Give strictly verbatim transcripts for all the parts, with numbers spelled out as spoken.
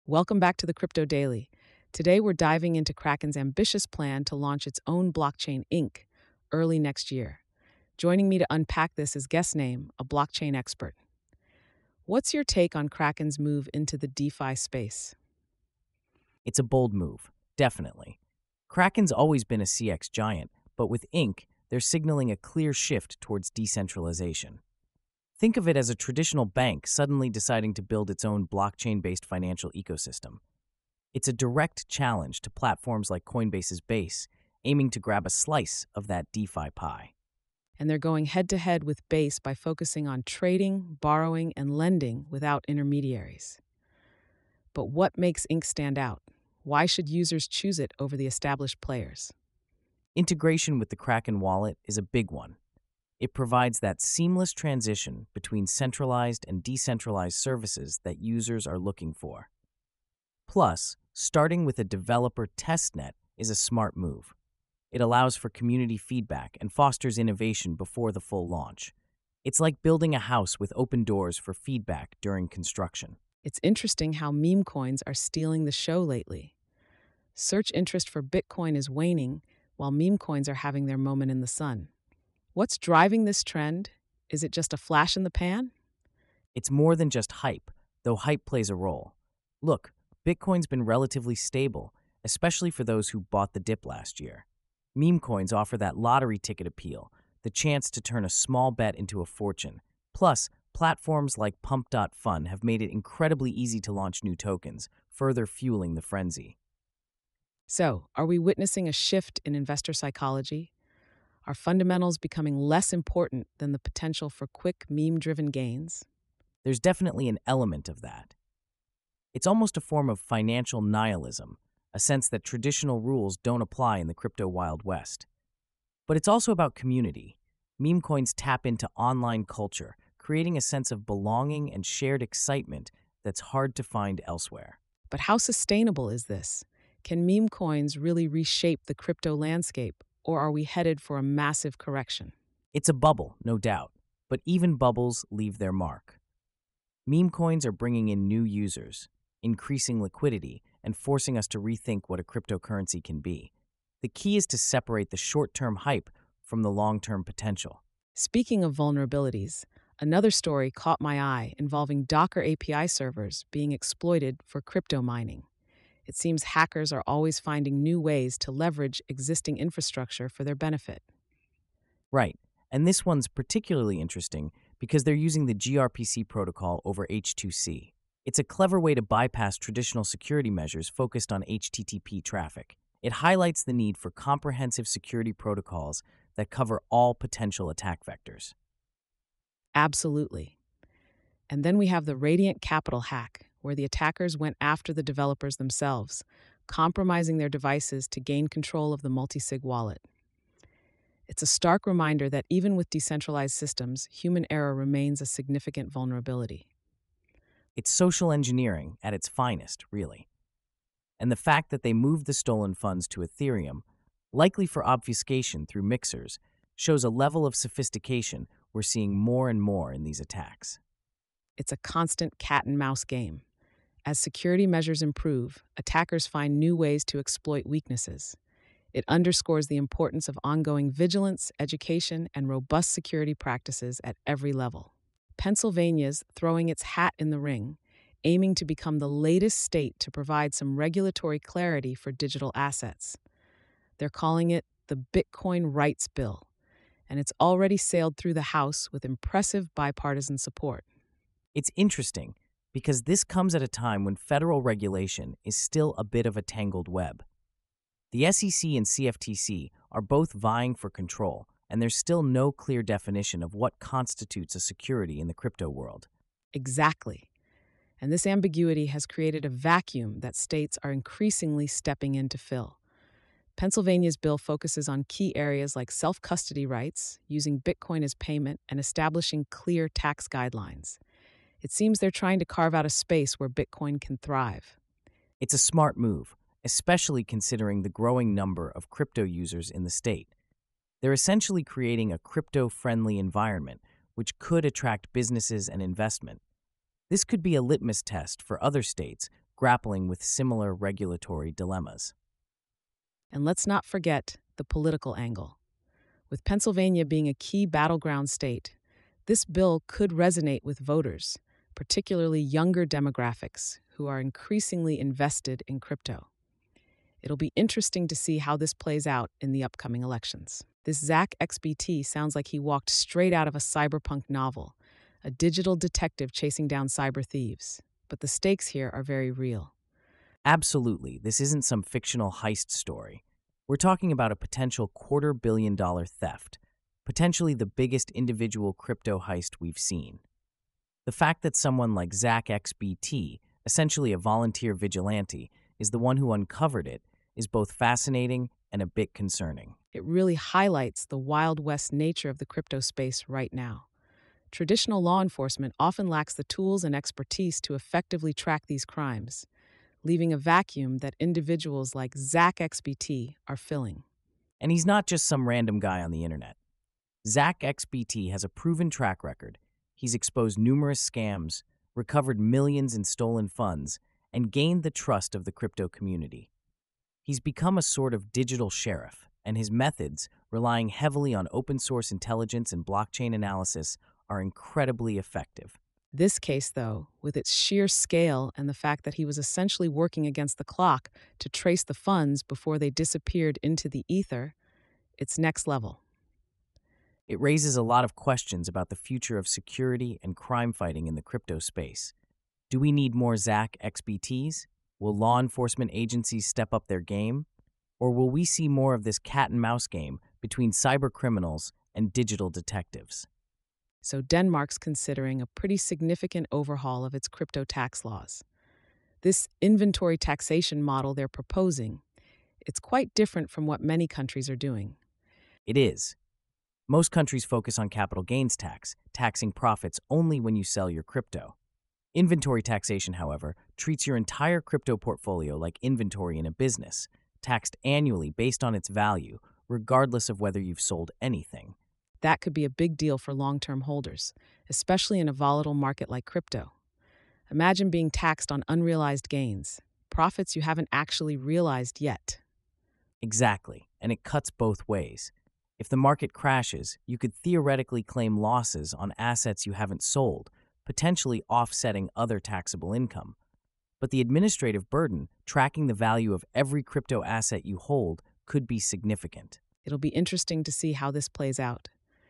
Welcome back to the Crypto Daily. Today we're diving into Kraken's ambitious plan to launch its own blockchain, Inc, early next year. Joining me to unpack this is Guest Name, a blockchain expert. What's your take on Kraken's move into the DeFi space? It's a bold move, definitely. Kraken's always been a C X giant, but with Inc, they're signaling a clear shift towards decentralization. Think of it as a traditional bank suddenly deciding to build its own blockchain-based financial ecosystem. It's a direct challenge to platforms like Coinbase's Base, aiming to grab a slice of that DeFi pie. And they're going head to head with Base by focusing on trading, borrowing, and lending without intermediaries. But what makes Inc stand out? Why should users choose it over the established players? Integration with the Kraken wallet is a big one. It provides that seamless transition between centralized and decentralized services that users are looking for. Plus, starting with a developer testnet is a smart move. It allows for community feedback and fosters innovation before the full launch. It's like building a house with open doors for feedback during construction. It's interesting how meme coins are stealing the show lately. Search interest for Bitcoin is waning, while meme coins are having their moment in the sun. What's driving this trend? Is it just a flash in the pan? It's more than just hype, though hype plays a role. Look, Bitcoin's been relatively stable, especially for those who bought the dip last year. Meme coins offer that lottery ticket appeal, the chance to turn a small bet into a fortune. Plus, platforms like Pump dot Fun have made it incredibly easy to launch new tokens, further fueling the frenzy. So, are we witnessing a shift in investor psychology? Are fundamentals becoming less important than the potential for quick meme-driven gains? There's definitely an element of that. It's almost a form of financial nihilism, a sense that traditional rules don't apply in the crypto Wild West. But it's also about community. Meme coins tap into online culture, creating a sense of belonging and shared excitement that's hard to find elsewhere. But how sustainable is this? Can meme coins really reshape the crypto landscape, or are we headed for a massive correction? It's a bubble, no doubt, but even bubbles leave their mark. Meme coins are bringing in new users, increasing liquidity, and forcing us to rethink what a cryptocurrency can be. The key is to separate the short-term hype from the long-term potential. Speaking of vulnerabilities, another story caught my eye involving Docker A P I servers being exploited for crypto mining. It seems hackers are always finding new ways to leverage existing infrastructure for their benefit. Right, and this one's particularly interesting because they're using the gRPC protocol over H two C. It's a clever way to bypass traditional security measures focused on H T T P traffic. It highlights the need for comprehensive security protocols that cover all potential attack vectors. Absolutely. And then we have the Radiant Capital hack, where the attackers went after the developers themselves, compromising their devices to gain control of the multisig wallet. It's a stark reminder that even with decentralized systems, human error remains a significant vulnerability. It's social engineering at its finest, really. And the fact that they moved the stolen funds to Ethereum, likely for obfuscation through mixers, shows a level of sophistication we're seeing more and more in these attacks. It's a constant cat-and-mouse game. As security measures improve, attackers find new ways to exploit weaknesses. It underscores the importance of ongoing vigilance, education, and robust security practices at every level. Pennsylvania's throwing its hat in the ring, aiming to become the latest state to provide some regulatory clarity for digital assets. They're calling it the Bitcoin Rights Bill, and it's already sailed through the House with impressive bipartisan support. It's interesting because this comes at a time when federal regulation is still a bit of a tangled web. The S E C and C F T C are both vying for control, and there's still no clear definition of what constitutes a security in the crypto world. Exactly. And this ambiguity has created a vacuum that states are increasingly stepping in to fill. Pennsylvania's bill focuses on key areas like self-custody rights, using Bitcoin as payment, and establishing clear tax guidelines. It seems they're trying to carve out a space where Bitcoin can thrive. It's a smart move, especially considering the growing number of crypto users in the state. They're essentially creating a crypto-friendly environment, which could attract businesses and investment. This could be a litmus test for other states grappling with similar regulatory dilemmas. And let's not forget the political angle. With Pennsylvania being a key battleground state, this bill could resonate with voters, particularly younger demographics who are increasingly invested in crypto. It'll be interesting to see how this plays out in the upcoming elections. This Zach X B T sounds like he walked straight out of a cyberpunk novel, a digital detective chasing down cyber thieves. But the stakes here are very real. Absolutely, this isn't some fictional heist story. We're talking about a potential quarter billion dollar theft, potentially the biggest individual crypto heist we've seen. The fact that someone like Zach X B T, essentially a volunteer vigilante, is the one who uncovered it is both fascinating and a bit concerning. It really highlights the Wild West nature of the crypto space right now. Traditional law enforcement often lacks the tools and expertise to effectively track these crimes, leaving a vacuum that individuals like Zach X B T are filling. And he's not just some random guy on the internet. Zach X B T has a proven track record. He's exposed numerous scams, recovered millions in stolen funds, and gained the trust of the crypto community. He's become a sort of digital sheriff, and his methods, relying heavily on open-source intelligence and blockchain analysis, are incredibly effective. This case, though, with its sheer scale and the fact that he was essentially working against the clock to trace the funds before they disappeared into the ether, it's next level. It raises a lot of questions about the future of security and crime fighting in the crypto space. Do we need more Zach X B Ts? Will law enforcement agencies step up their game? Or will we see more of this cat and mouse game between cyber criminals and digital detectives? So Denmark's considering a pretty significant overhaul of its crypto tax laws. This inventory taxation model they're proposing, it's quite different from what many countries are doing. It is. Most countries focus on capital gains tax, taxing profits only when you sell your crypto. Inventory taxation, however, treats your entire crypto portfolio like inventory in a business, taxed annually based on its value, regardless of whether you've sold anything. That could be a big deal for long-term holders, especially in a volatile market like crypto. Imagine being taxed on unrealized gains, profits you haven't actually realized yet. Exactly, and it cuts both ways. If the market crashes, you could theoretically claim losses on assets you haven't sold, potentially offsetting other taxable income. But the administrative burden, tracking the value of every crypto asset you hold, could be significant. It'll be interesting to see how this plays out.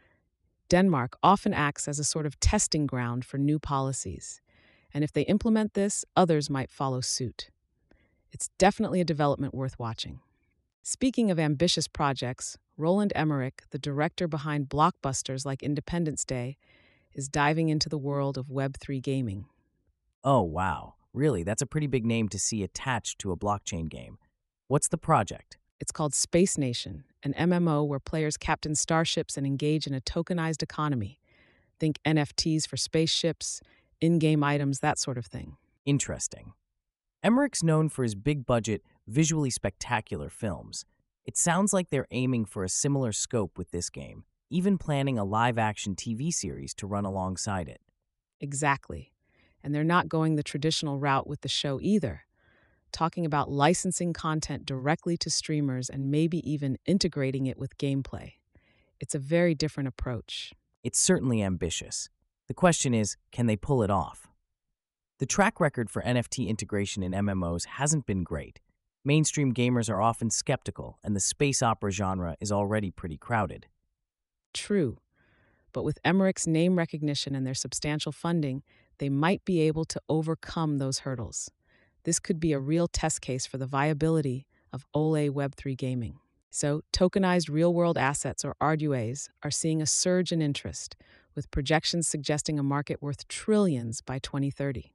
Denmark often acts as a sort of testing ground for new policies, and if they implement this, others might follow suit. It's definitely a development worth watching. Speaking of ambitious projects, Roland Emmerich, the director behind blockbusters like Independence Day, is diving into the world of Web three gaming. Oh, wow. Really, that's a pretty big name to see attached to a blockchain game. What's the project? It's called Space Nation, an M M O where players captain starships and engage in a tokenized economy. Think N F Ts for spaceships, in-game items, that sort of thing. Interesting. Emmerich's known for his big-budget, visually spectacular films. It sounds like they're aiming for a similar scope with this game, even planning a live-action T V series to run alongside it. Exactly. And they're not going the traditional route with the show either, talking about licensing content directly to streamers and maybe even integrating it with gameplay. It's a very different approach. It's certainly ambitious. The question is, can they pull it off? The track record for N F T integration in M M Os hasn't been great. Mainstream gamers are often skeptical, and the space opera genre is already pretty crowded. True. But with Emmerich's name recognition and their substantial funding, they might be able to overcome those hurdles. This could be a real test case for the viability of O L A Web three gaming. So, tokenized real-world assets, or R D U As, are seeing a surge in interest, with projections suggesting a market worth trillions by twenty thirty.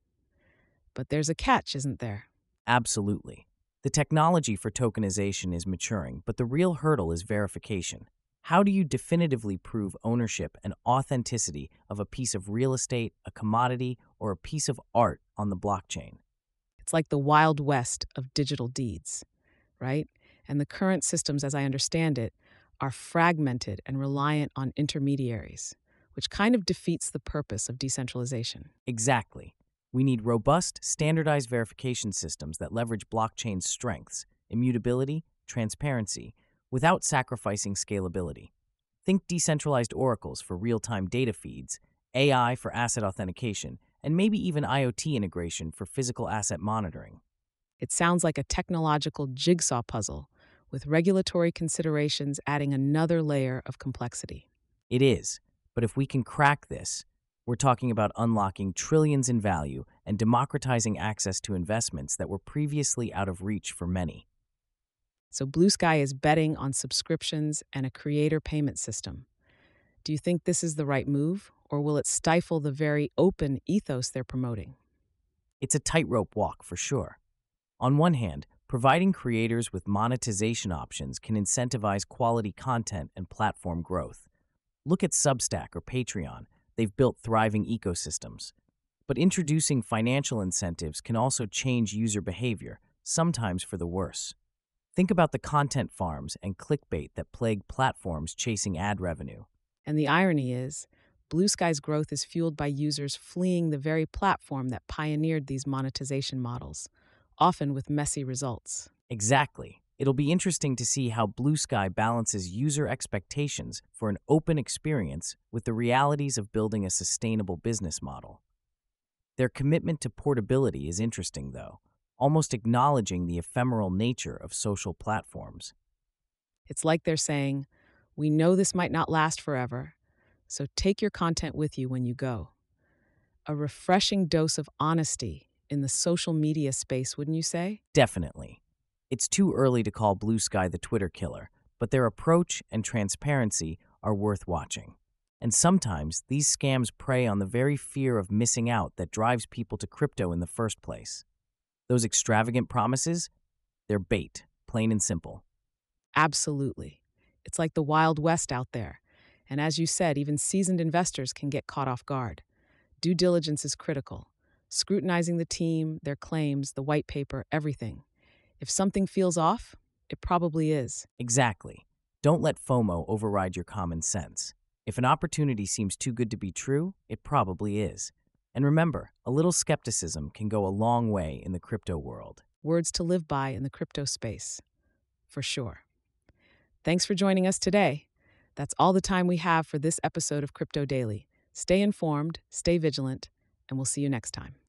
But there's a catch, isn't there? Absolutely. The technology for tokenization is maturing, but the real hurdle is verification. How do you definitively prove ownership and authenticity of a piece of real estate, a commodity, or a piece of art on the blockchain? It's like the Wild West of digital deeds, right? And the current systems, as I understand it, are fragmented and reliant on intermediaries, which kind of defeats the purpose of decentralization. Exactly. We need robust, standardized verification systems that leverage blockchain's strengths, immutability, transparency, without sacrificing scalability. Think decentralized oracles for real-time data feeds, A I for asset authentication, and maybe even IoT integration for physical asset monitoring. It sounds like a technological jigsaw puzzle, with regulatory considerations adding another layer of complexity. It is, but if we can crack this, we're talking about unlocking trillions in value and democratizing access to investments that were previously out of reach for many. So Blue Sky is betting on subscriptions and a creator payment system. Do you think this is the right move, or will it stifle the very open ethos they're promoting? It's a tightrope walk for sure. On one hand, providing creators with monetization options can incentivize quality content and platform growth. Look at Substack or Patreon. They've built thriving ecosystems. But introducing financial incentives can also change user behavior, sometimes for the worse. Think about the content farms and clickbait that plague platforms chasing ad revenue. And the irony is, Blue Sky's growth is fueled by users fleeing the very platform that pioneered these monetization models, often with messy results. Exactly. It'll be interesting to see how Blue Sky balances user expectations for an open experience with the realities of building a sustainable business model. Their commitment to portability is interesting, though, almost acknowledging the ephemeral nature of social platforms. It's like they're saying, we know this might not last forever, so take your content with you when you go. A refreshing dose of honesty in the social media space, wouldn't you say? Definitely. It's too early to call Blue Sky the Twitter killer, but their approach and transparency are worth watching. And sometimes these scams prey on the very fear of missing out that drives people to crypto in the first place. Those extravagant promises, they're bait, plain and simple. Absolutely. It's like the Wild West out there. And as you said, even seasoned investors can get caught off guard. Due diligence is critical. Scrutinizing the team, their claims, the white paper, everything. If something feels off, it probably is. Exactly. Don't let FOMO override your common sense. If an opportunity seems too good to be true, it probably is. And remember, a little skepticism can go a long way in the crypto world. Words to live by in the crypto space, for sure. Thanks for joining us today. That's all the time we have for this episode of Crypto Daily. Stay informed, stay vigilant, and we'll see you next time.